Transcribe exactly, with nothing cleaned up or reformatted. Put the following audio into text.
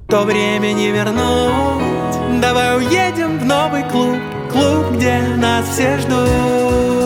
То время не вернуть. Давай уедем в новый клуб, клуб, где нас все ждут.